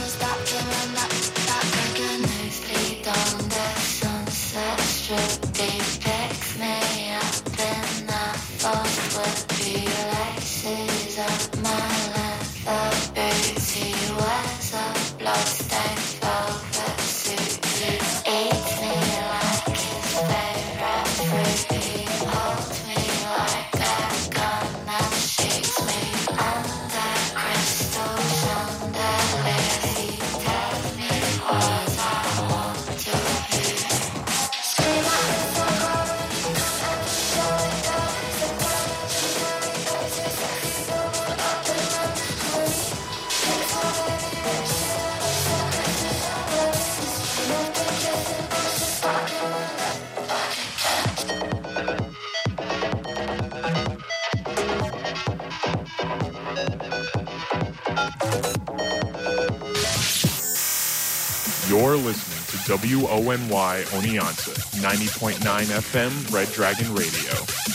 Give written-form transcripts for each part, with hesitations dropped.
You're listening to WONY Oneonta, 90.9 FM, Red Dragon Radio.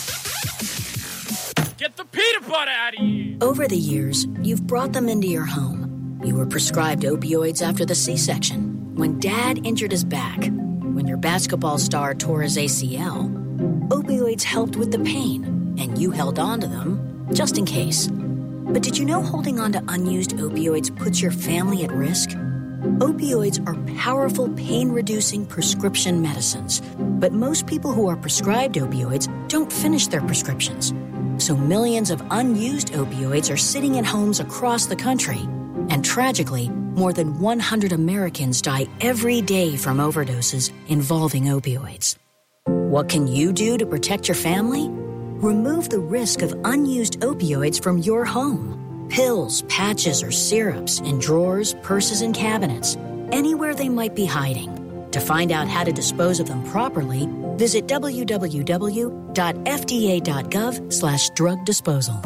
Get the peanut butter out of here! Over the years, you've brought them into your home. You were prescribed opioids after the C-section, when Dad injured his back, when your basketball star tore his ACL. Opioids helped with the pain, and you held on to them just in case. But did you know holding on to unused opioids puts your family at risk? Opioids are powerful pain-reducing prescription medicines, but most people who are prescribed opioids don't finish their prescriptions. So millions of unused opioids are sitting in homes across the country. And tragically, more than 100 Americans die every day from overdoses involving opioids. What can you do to protect your family? Remove the risk of unused opioids from your home. Pills, patches, or syrups in drawers, purses, and cabinets, anywhere they might be hiding. To find out how to dispose of them properly, visit www.fda.gov/drug disposal.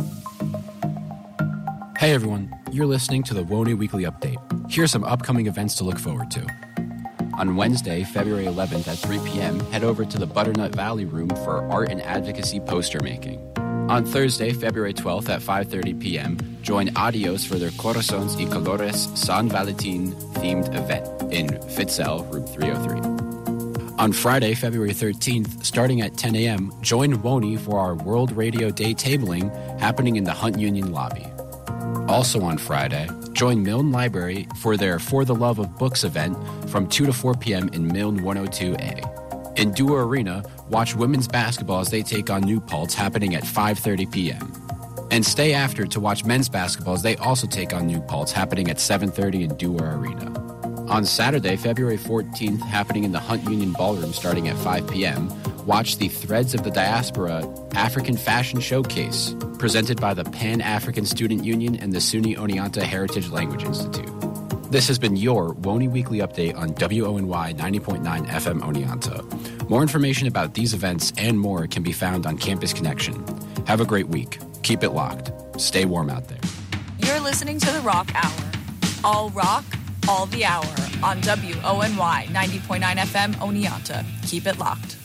Hey everyone, you're listening to the WONY Weekly Update. Here are some upcoming events to look forward to. On Wednesday, February 11th at 3 p.m., head over to the Butternut Valley Room for art and advocacy poster making. On Thursday, February 12th at 5:30 p.m., join Adios for their Corazones y Colores San Valentin themed event in Fitzel, room 303. On Friday, February 13th, starting at 10 a.m., join WONY for our World Radio Day tabling happening in the Hunt Union lobby. Also on Friday, join Milne Library for their For the Love of Books event from 2 to 4 p.m. in Milne 102A. In Dewar Arena, watch women's basketball as they take on New Paltz happening at 5:30 p.m. And stay after to watch men's basketball as they also take on New Paltz happening at 7:30 in Dewar Arena. On Saturday, February 14th, happening in the Hunt Union Ballroom starting at 5 p.m., watch the Threads of the Diaspora African Fashion Showcase, presented by the Pan-African Student Union and the SUNY Oneonta Heritage Language Institute. This has been your WONY Weekly Update on WONY 90.9 FM Oneonta. More information about these events and more can be found on Campus Connection. Have a great week. Keep it locked. Stay warm out there. You're listening to The Rock Hour. All rock, all the hour on WONY 90.9 FM Oneonta. Keep it locked.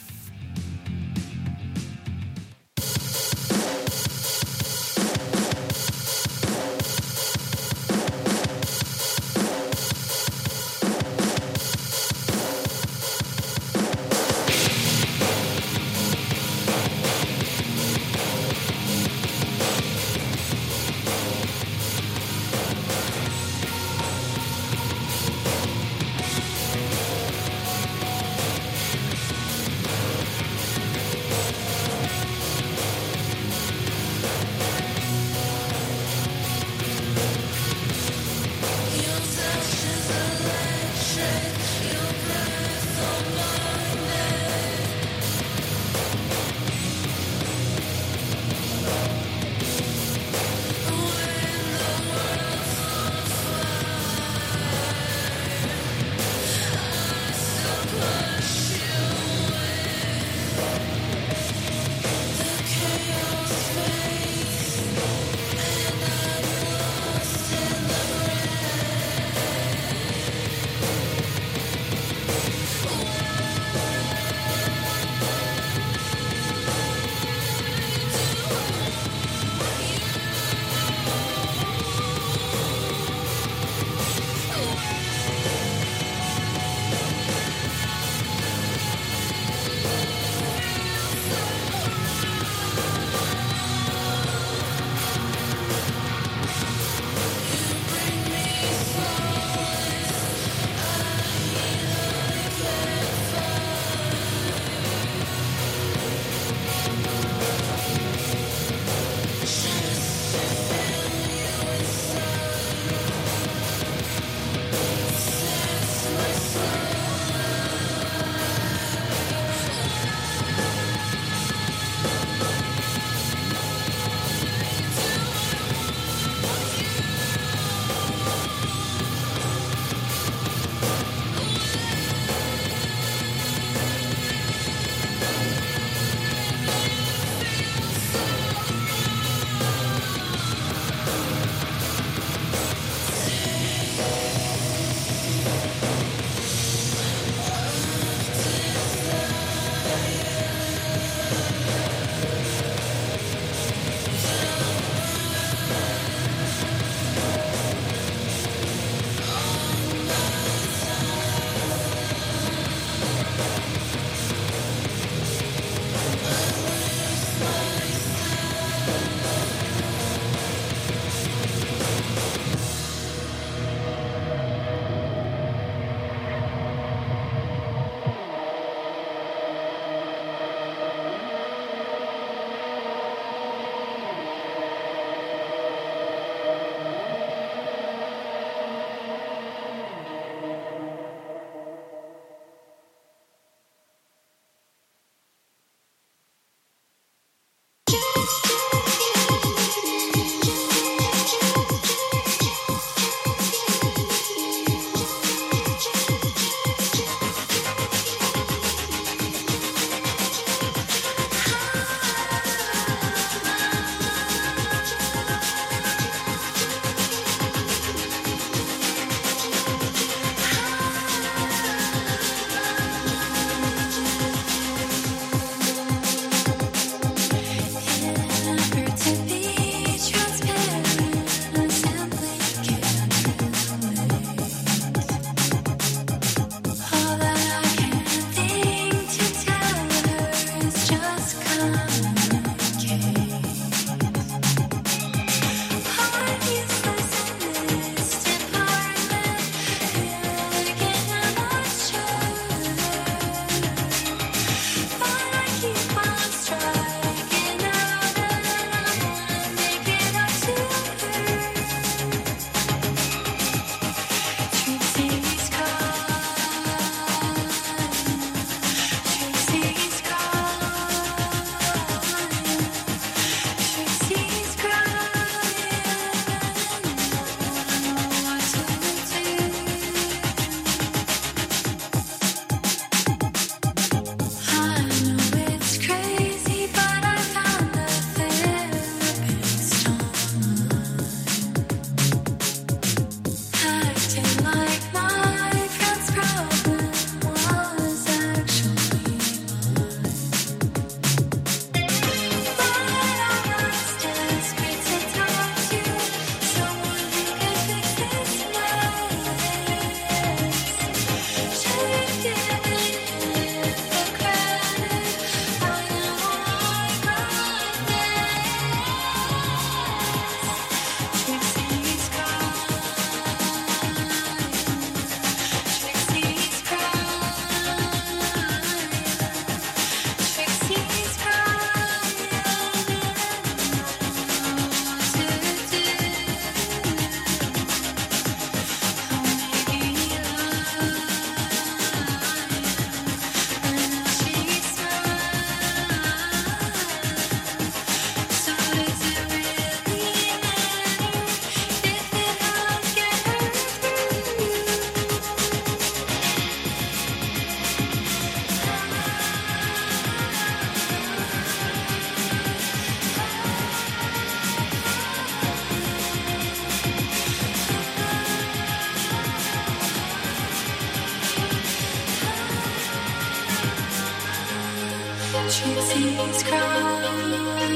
Trixie's crying.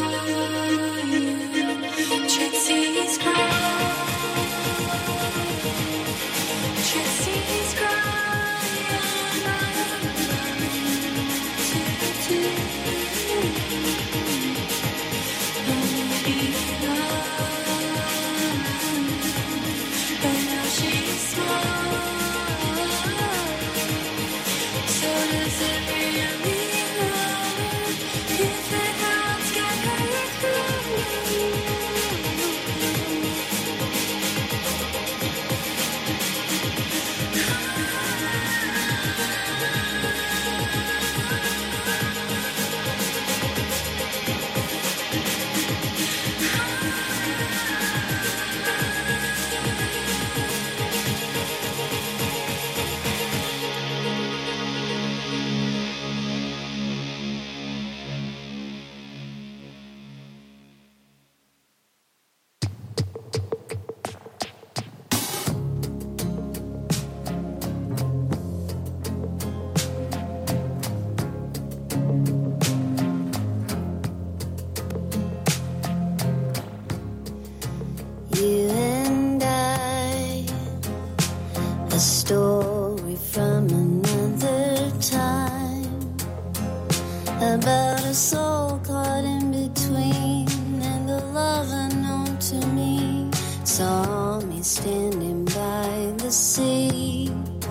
Trixie's crying. Trixie's You and I, a story from another time, about a soul caught in between and a love unknown to me. Saw me standing by the sea,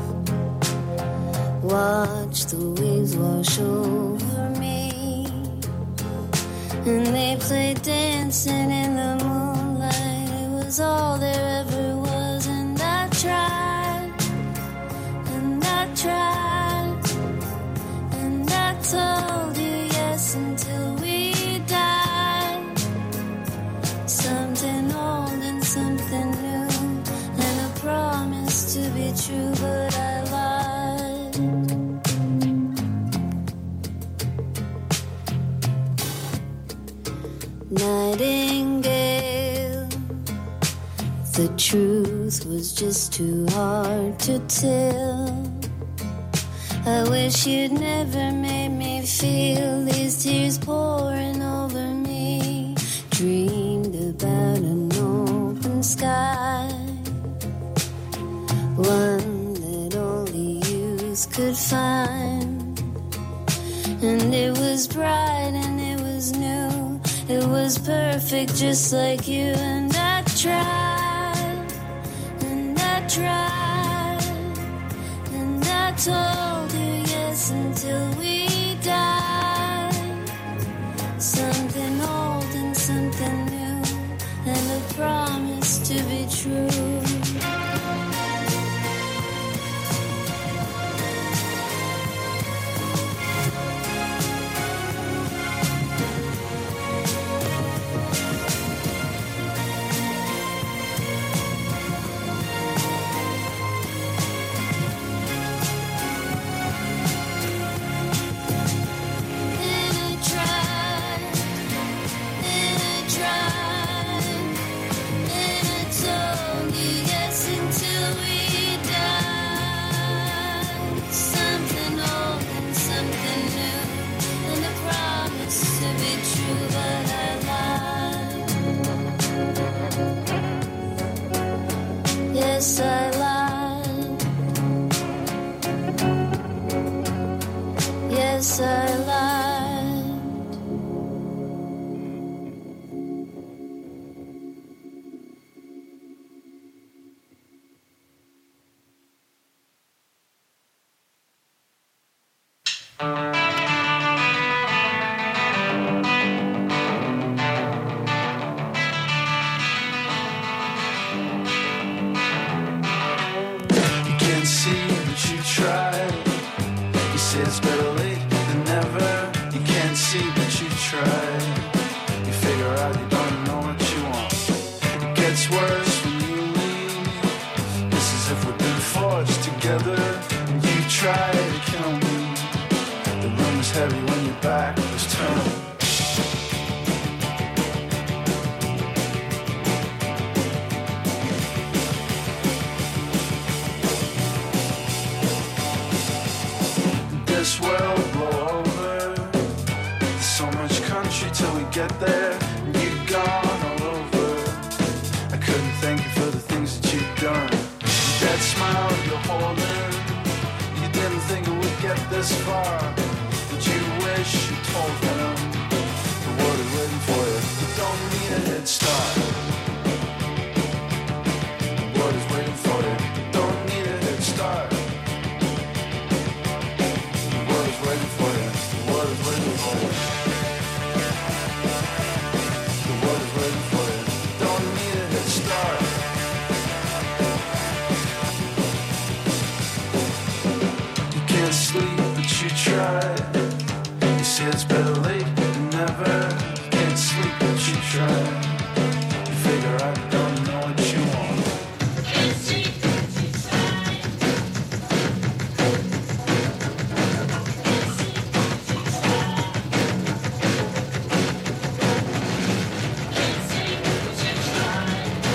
watch the waves wash over me, and they played dancing in the moonlight. It was all there ever was, and I tried, and I tried, and I told you yes until we died. Something old and something new, and a promise to be true, but I lied. Nightingale, the truth was just too hard to tell. I wish you'd never made me feel these tears pouring over me. Dreamed about an open sky, one that only youth could find. And it was bright and it was new, it was perfect just like you. And I tried, and I tried, and I told you yes until we died. Something old and something new, and a promise to be true. Yes, I lied. Yes, I lied. till we get there. And you'd gone all over. I couldn't thank you for the things that you've done. That smile you're holding, you didn't think it would get this far. Did you wish you told him the world is waiting for you? You don't need a head start. The world is waiting for you. You don't need a head start. The world is waiting for you. The world is waiting for you. The world is waiting for you. You don't need a head start. Sleep, but you try. You say it's better late than never. You can't sleep, but you try. You figure I don't know what you want. You can't sleep, but you try. Can't sleep, but you try.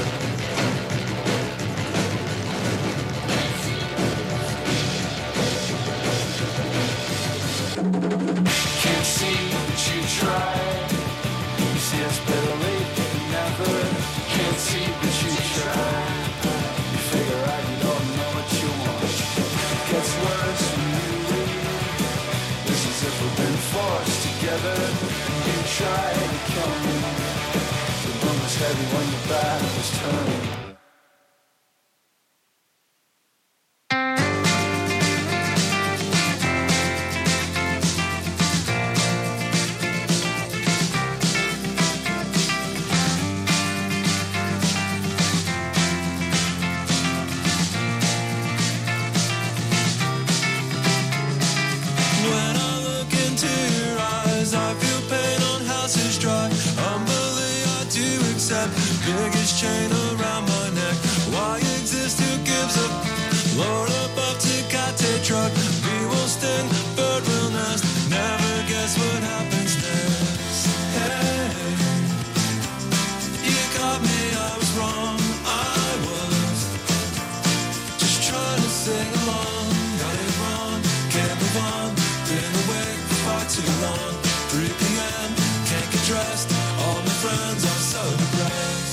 Can't see, but you try. You see it's better late than never. Can't see, but you try. You figure out you don't know what you want. Gets worse when you leave. It's as if we've been forced together. And you try to kill me. The room was heavy when your back was turned. Biggest chain around my neck. Why exist? Who gives up? Lord above to Tecate truck. Bee will sting, bird will nest. Never guess what happens next. Hey, you got me, I was wrong. I was just trying to sing along. Got it wrong, can't move on. Been awake for far too long. 3 p.m., can't get dressed. All my friends are so depressed.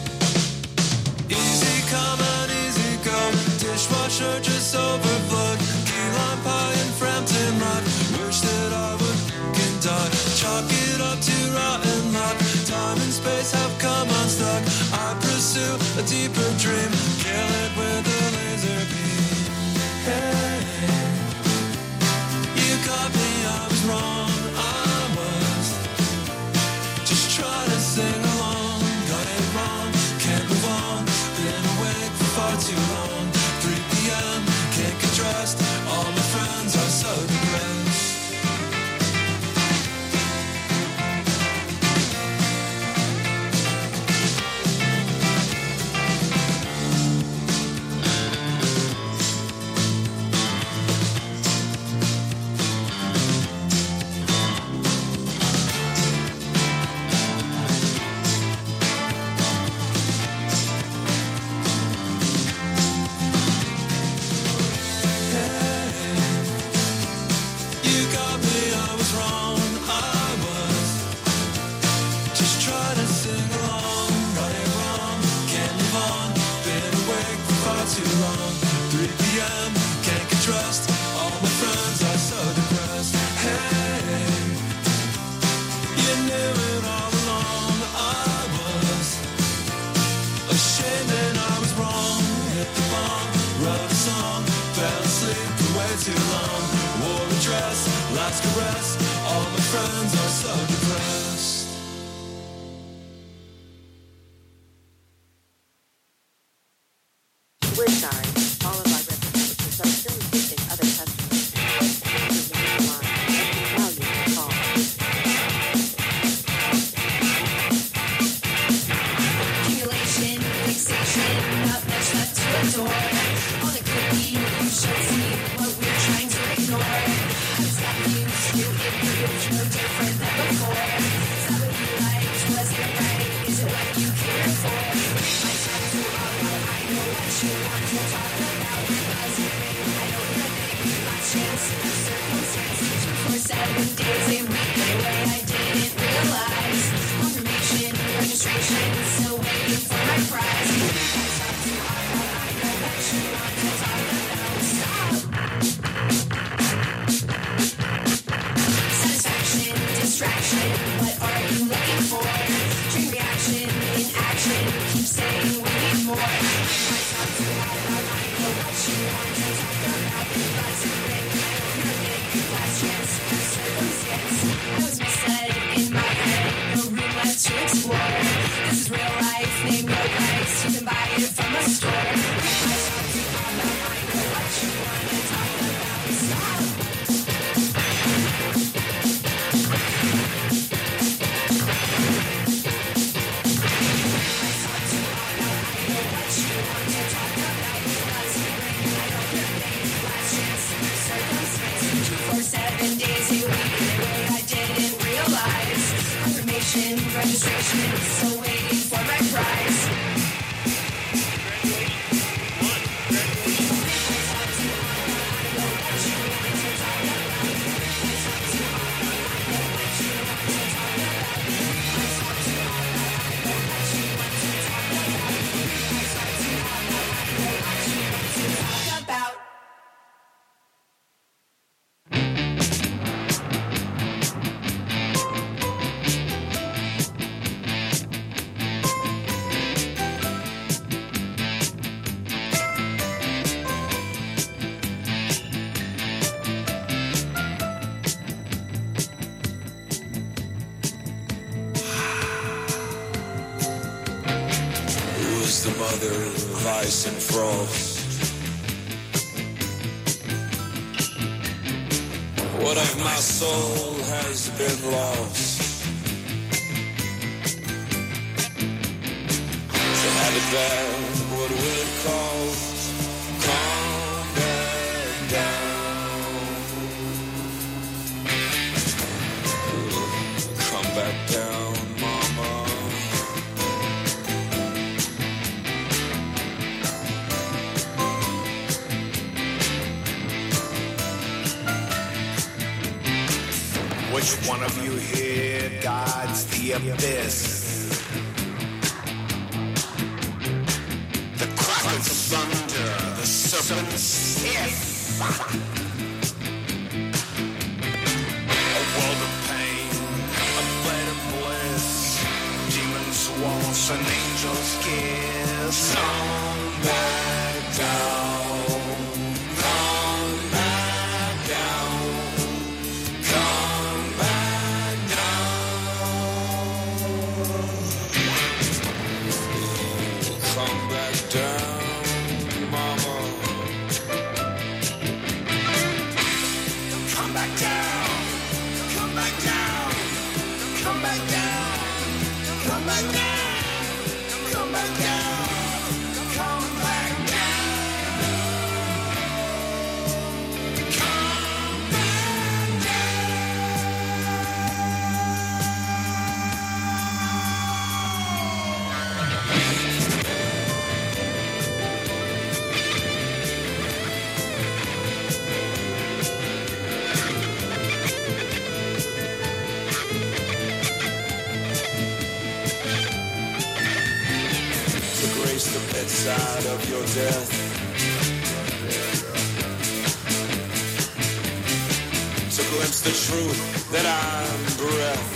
Easy come and easy go. Dishwasher just overflowed. Key lime pie and Frampton Rock. Wish that I would f***ing die. Chalk it up to rotten luck. Time and space have come unstuck. I pursue a deeper dream. Kill it with a laser beam. Hey, you got me, I was wrong. I was just trying to sing along. Got it wrong, can't move on. Been awake for far too long. 3 p.m., can't get dressed. All my friends are so depressed. Last caress, all my friends are so depressed. We're sorry, all of our representatives are still assisting other customers. Please remain on the line and we value your call. Accumulation, fixation, not much left to adore. All the cookie you should see what we're trying to ignore. It's got used to improve, no different than before. Is that what you liked? Was it right? Is it what you care for? My time to all out, I know what you want to talk about. As you think, I know the thing, my chance, circumstances, for 7 days a week, the way I didn't realize. What of my soul has been lost? To have it back, what will it cost? Come back down. Come back down, mama. Which one of you here guides the abyss? The crack of thunder, the serpent's hiss. A world of pain, a bed of bliss. Demons' waltz, an angel's kiss. Come back down. Side of your death, to glimpse the truth that I'm bereft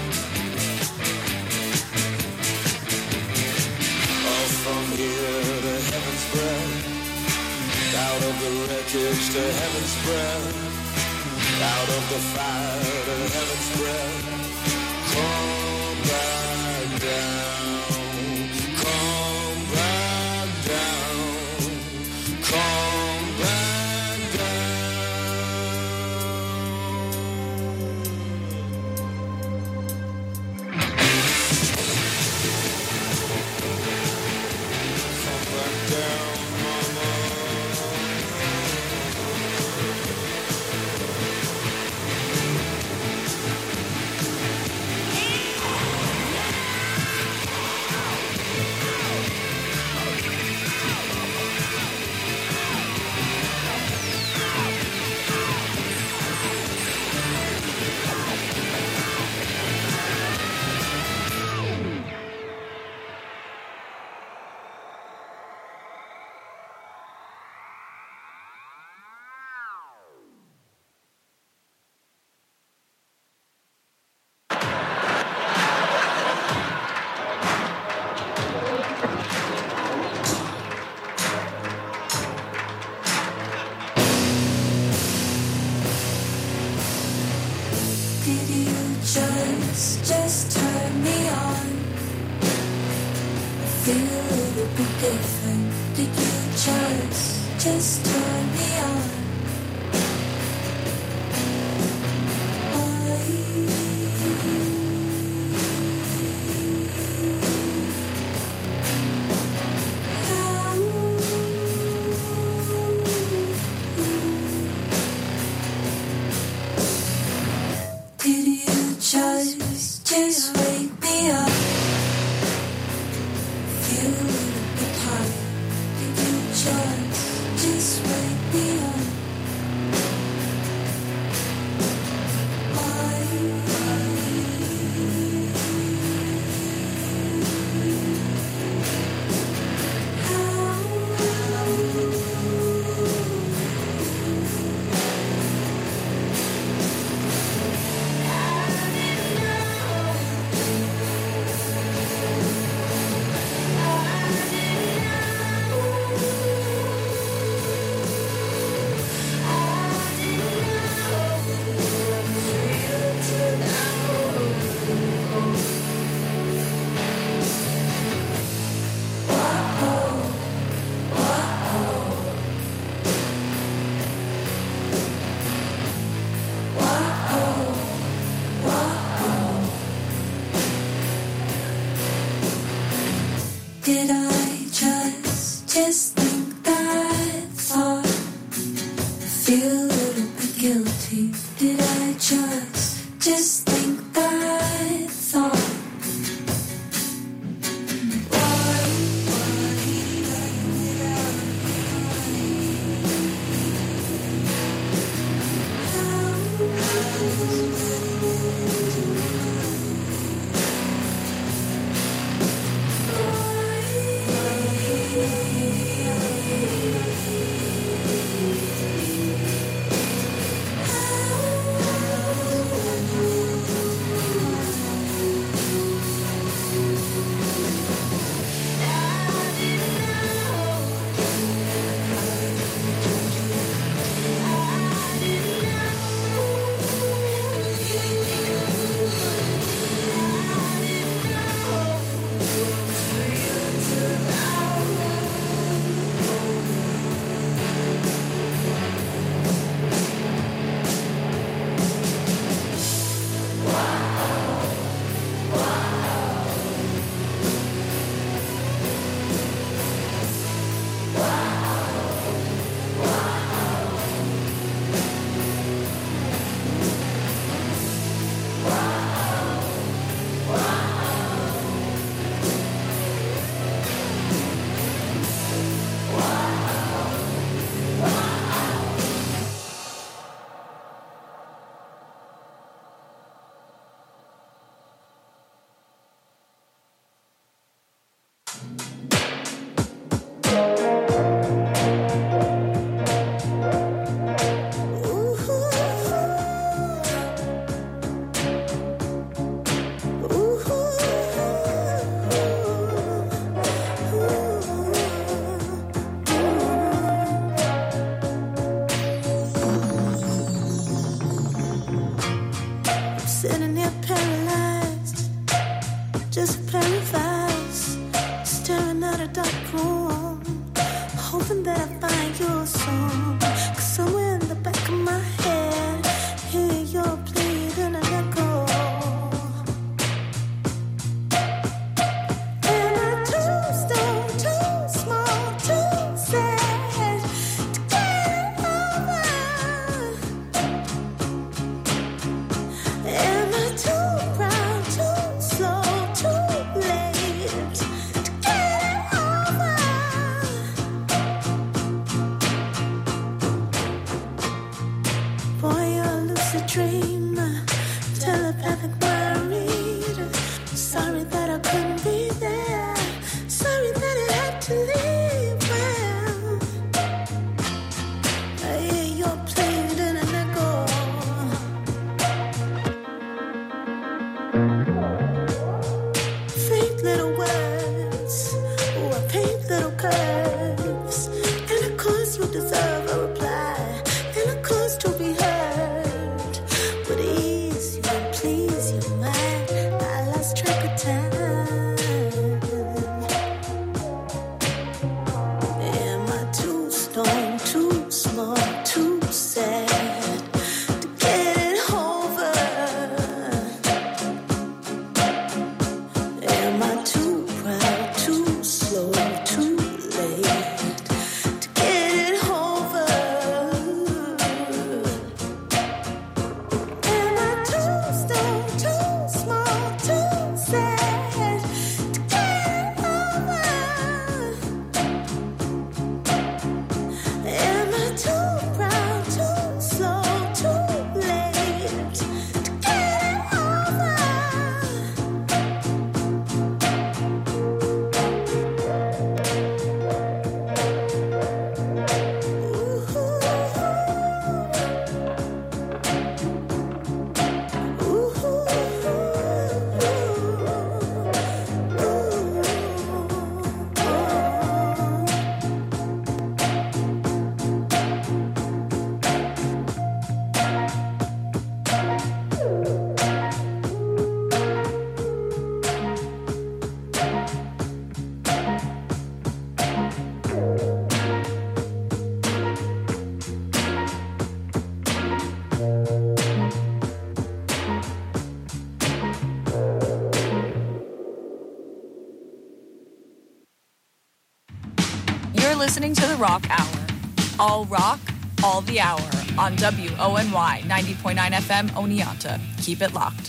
of. From here to heaven's breath, out of the wreckage to heaven's breath, out of the fire to heaven's breath. Come back down. just turn me on? Feel a little bit different. Did you just turn me on? Did you just wake me up? Feel a little bit tired. Did you just wake me up? Did I just think that thought? Feel a little bit guilty. Did I just think that thought? listening to the Rock Hour. All rock, all the hour on WONY 90.9 FM Oneonta. Keep it locked.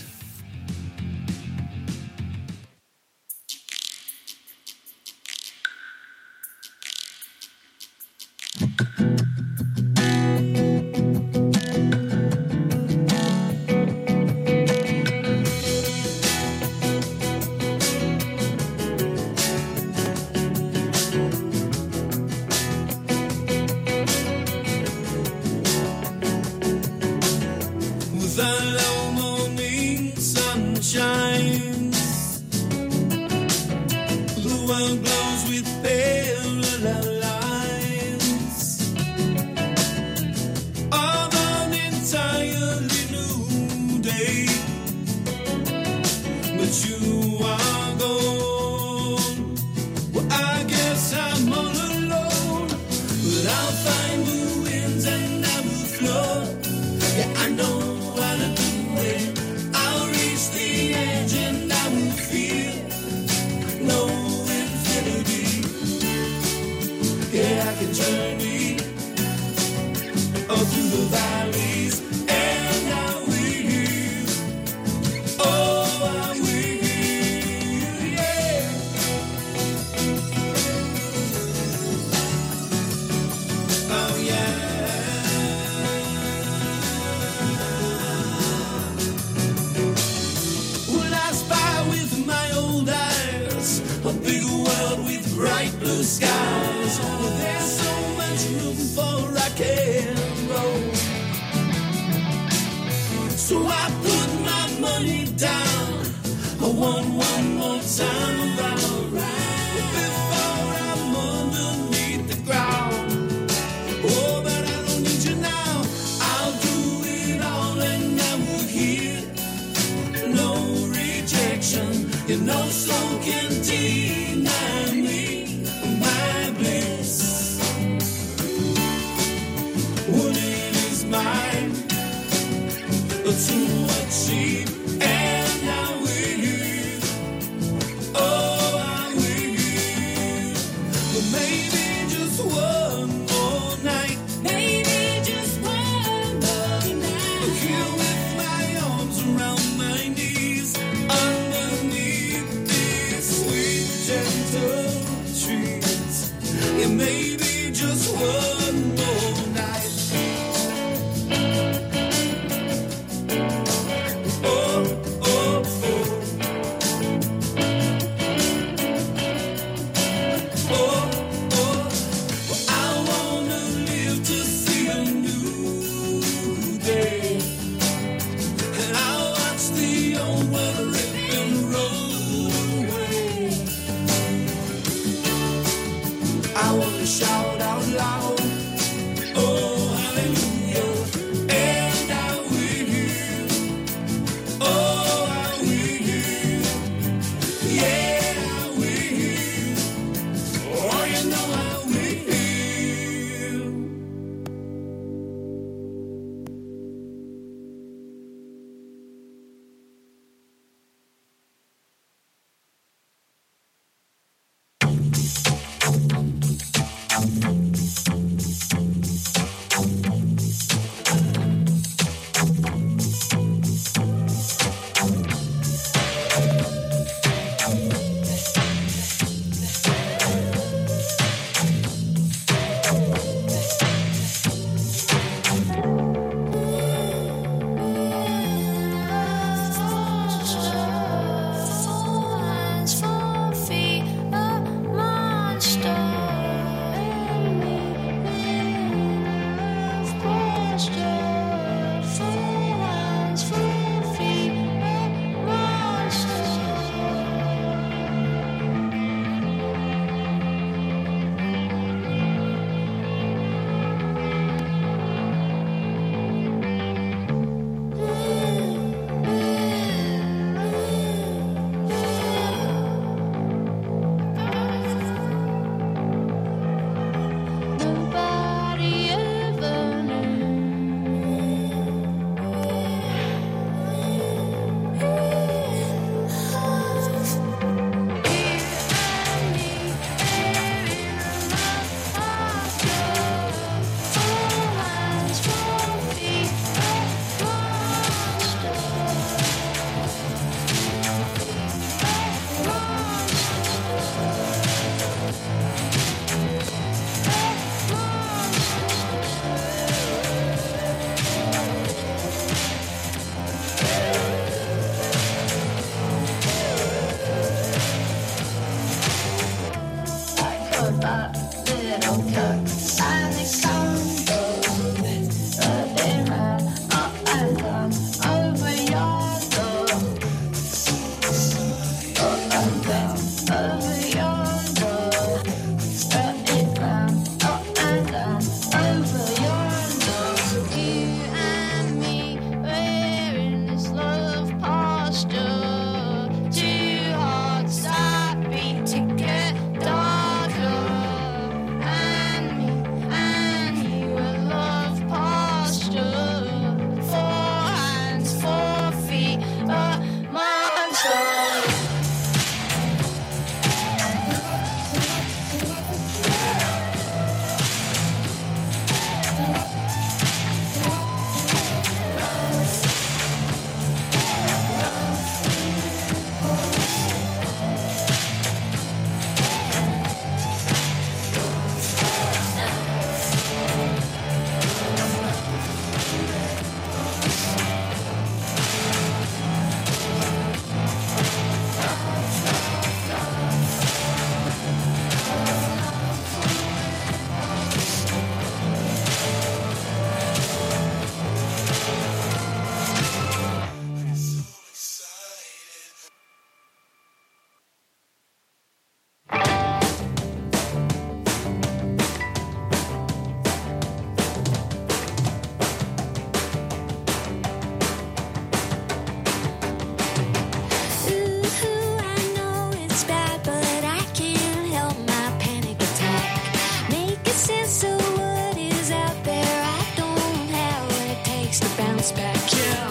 us back, yeah.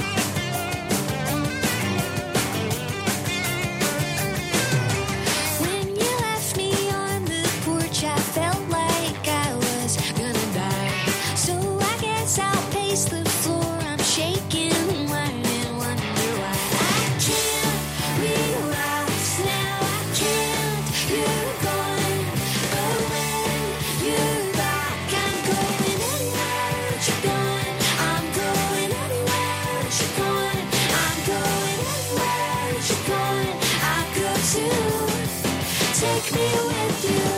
When you left me on the porch, I felt like I was gonna die. So I guess I'll pace the floor. I'm shaking, wondering why. I can't relax now. I can't. You're gone, but when you're back, I'm going anywhere that you're going. I'm going anywhere that you're going. I'm going anywhere that you're going. I'll go too. Take me with you.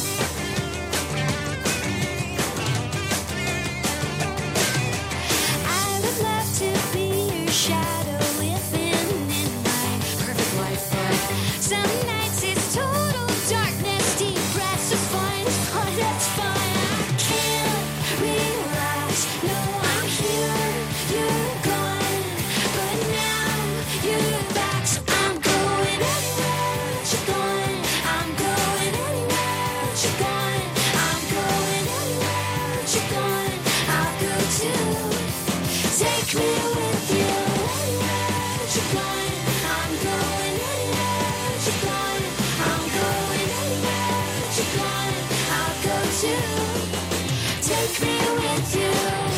I would love to be your shadow living in my perfect life, but some nights it's total darkness, deep breaths of fun, oh, that's fine. I can't relax, no, I'm here, you're gone, but now you're back, so I'm going anywhere that you're going. I'm going anywhere that you're going. I'm going anywhere that you're going. I'll go too. Take me with you anywhere that you're going. I'm going anywhere that you're going. I'm going anywhere that you're going. I'll go too. Take me with you.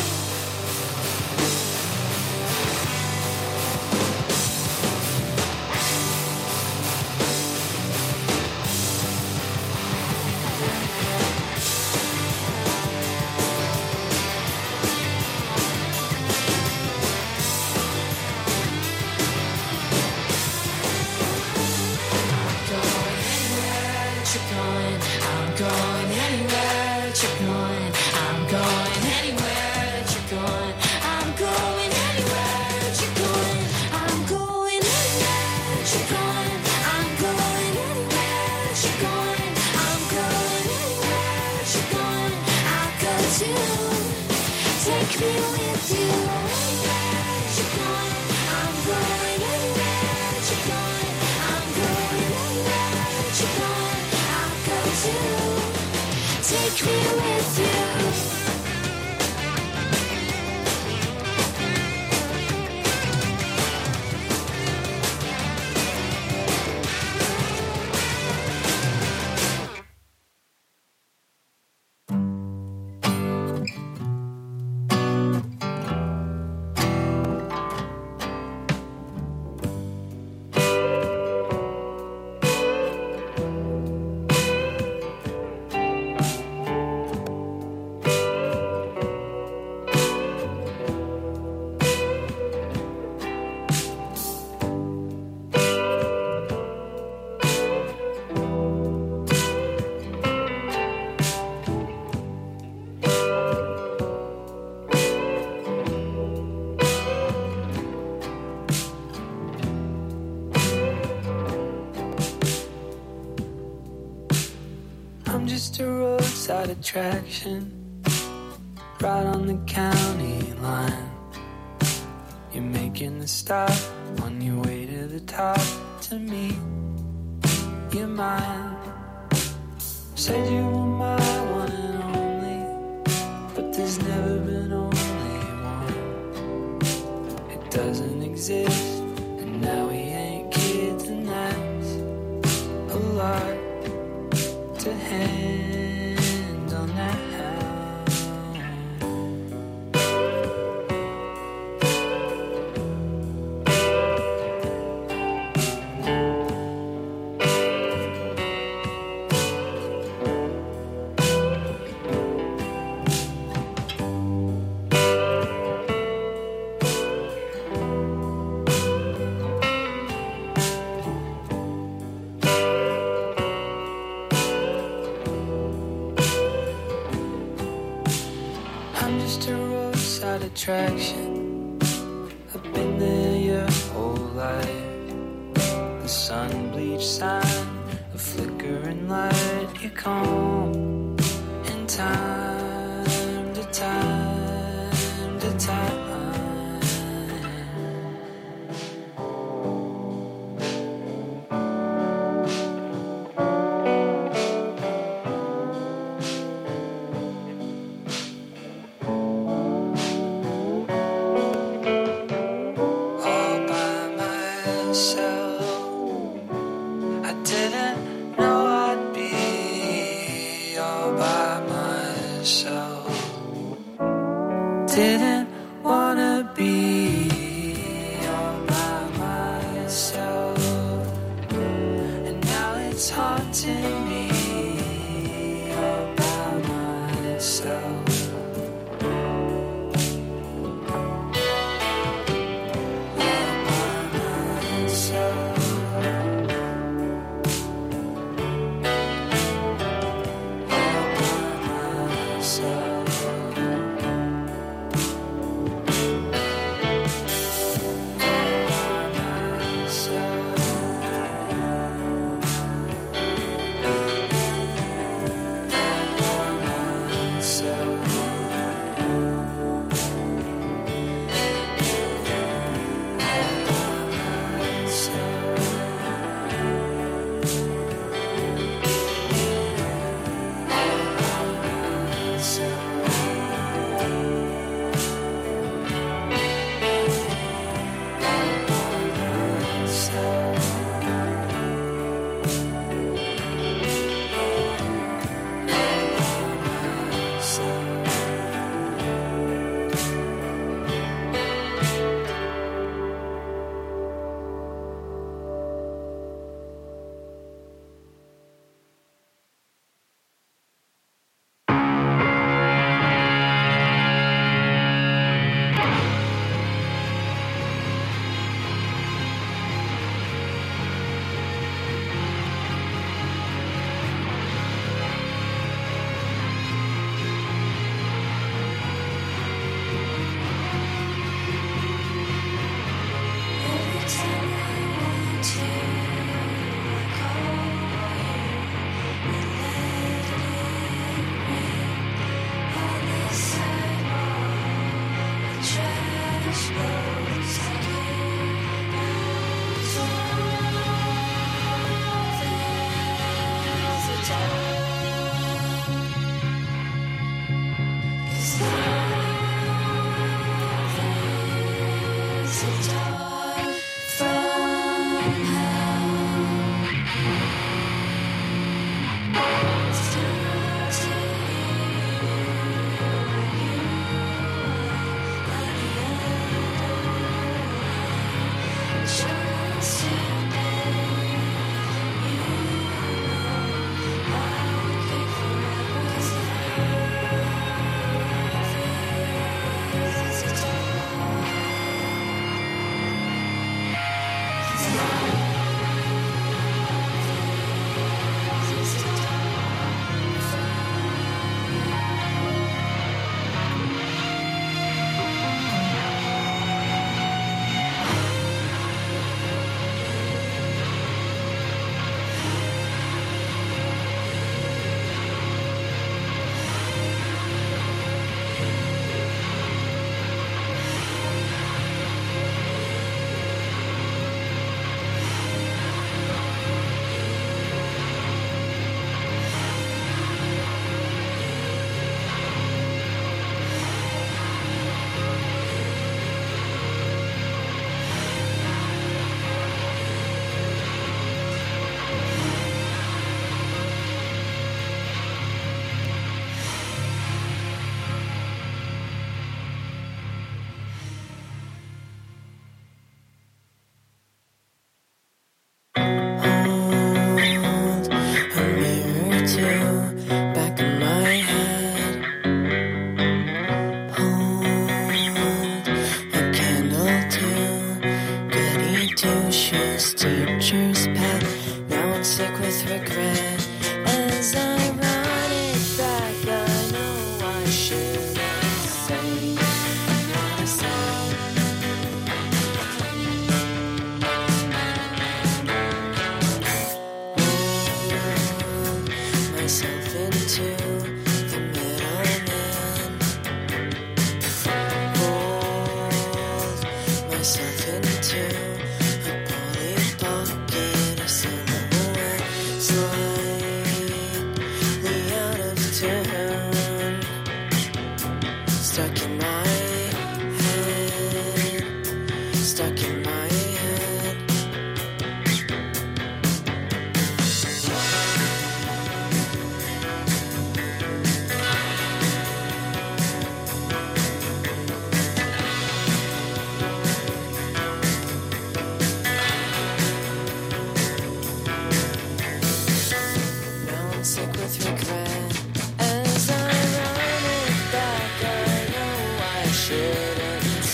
I'm going anywhere that you're going. I'm going anywhere that you're going. I'm going anywhere that you're going. I'm going anywhere that you're going. I'm going anywhere that you're going. I'm going anywhere that you're going. I'll go too. Take me with you anywhere that you're going. I'm going anywhere that you're going. I'm going anywhere that you're going. I'll go too. Take me with you. I'm just a roadside attraction, right on the county line. You're making the stop on your way to the top. To me, you're mine. Said you were my one and only, but there's never been only one. It doesn't exist, and now we ain't kids, and that's a lot to handle now. Attraction, I've been there your whole life. The sun bleached sign, a flickering light. You come in time to time to time. wanna be all by myself, and now it's haunting me all by myself.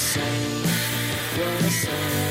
same. What a same.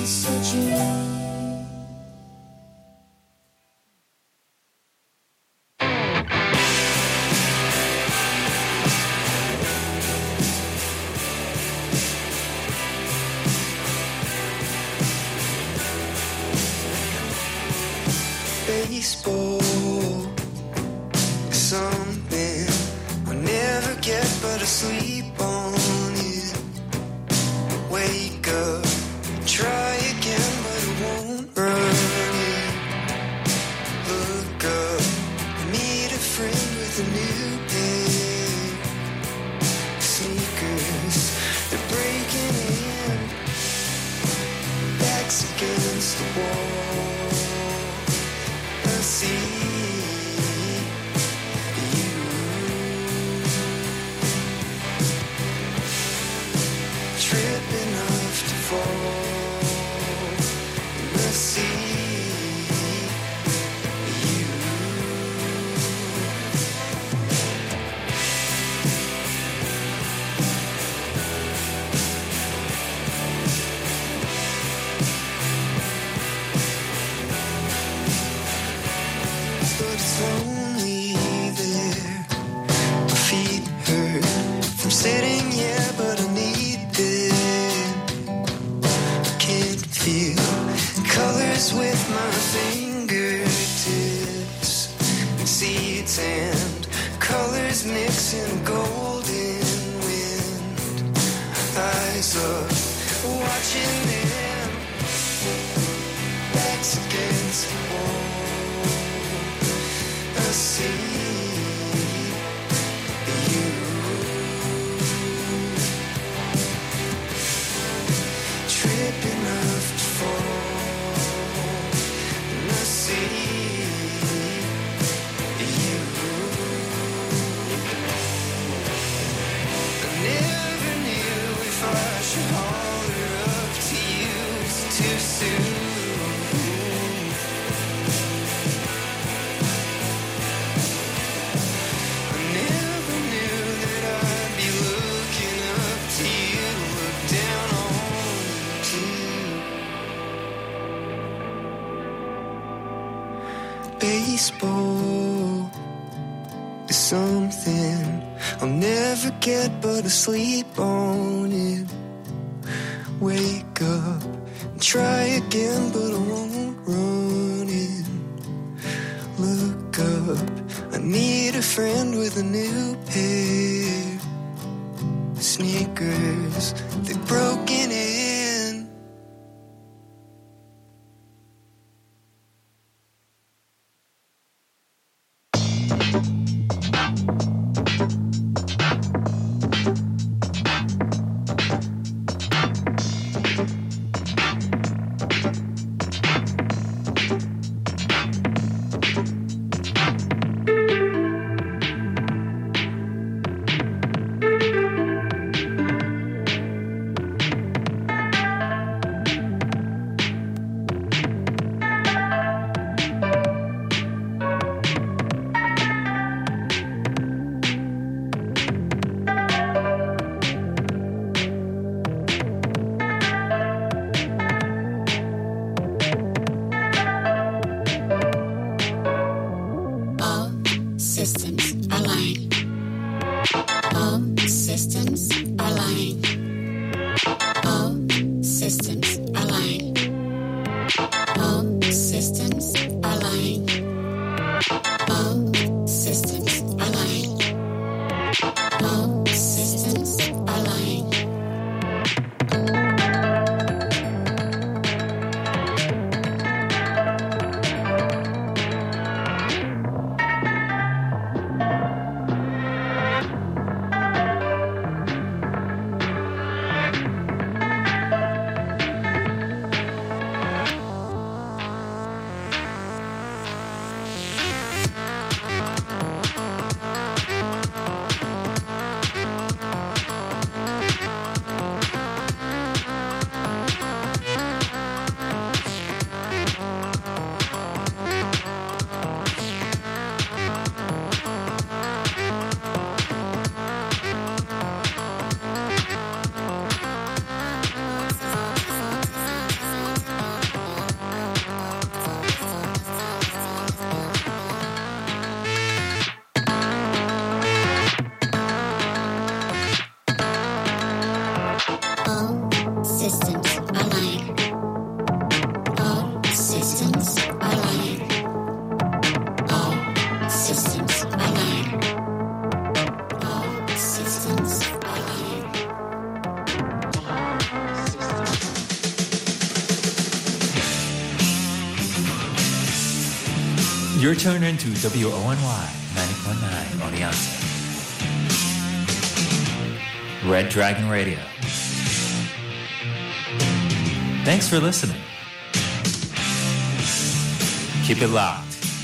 such a baseball is something I never get but I sleep on it. Wake up, try again but it won't run it. Look up, meet a friend with a new pair. Sneakers, they're breaking in. Backs against the wall. I see you tripping off to fall, and I see you. But it's lonely there. My feet hurt from sitting, yeah, but I need them. I can't feel colors with my fingertips. And seeds and colors mix in golden wind. Eyes up, watching them. Backs against the wall. I see you tripping off to fall, and I see you. I never knew if I should holler up to you. It's too soon. Baseball is something I'll never get but I sleep on it. Wake up and try again but I won't run it. Look up, I need a friend with a new pair. Sneakers, they've broken in. lying. All systems are lying. All systems are lying. All systems are lying. You're tuned into WONY 90.9 Oneonta. Red Dragon Radio. Thanks for listening. Keep it locked.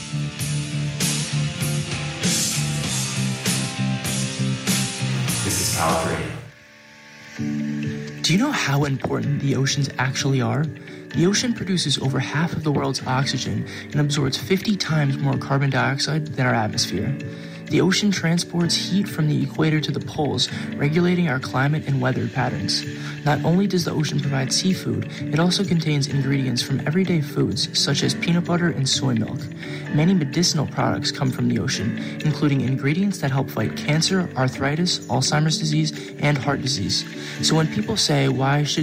This is Power Radio. Do you know how important the oceans actually are? The ocean produces over half of the world's oxygen and absorbs 50 times more carbon dioxide than our atmosphere. The ocean transports heat from the equator to the poles, regulating our climate and weather patterns. Not only does the ocean provide seafood, it also contains ingredients from everyday foods, such as peanut butter and soy milk. Many medicinal products come from the ocean, including ingredients that help fight cancer, arthritis, Alzheimer's disease, and heart disease. So when people say, why should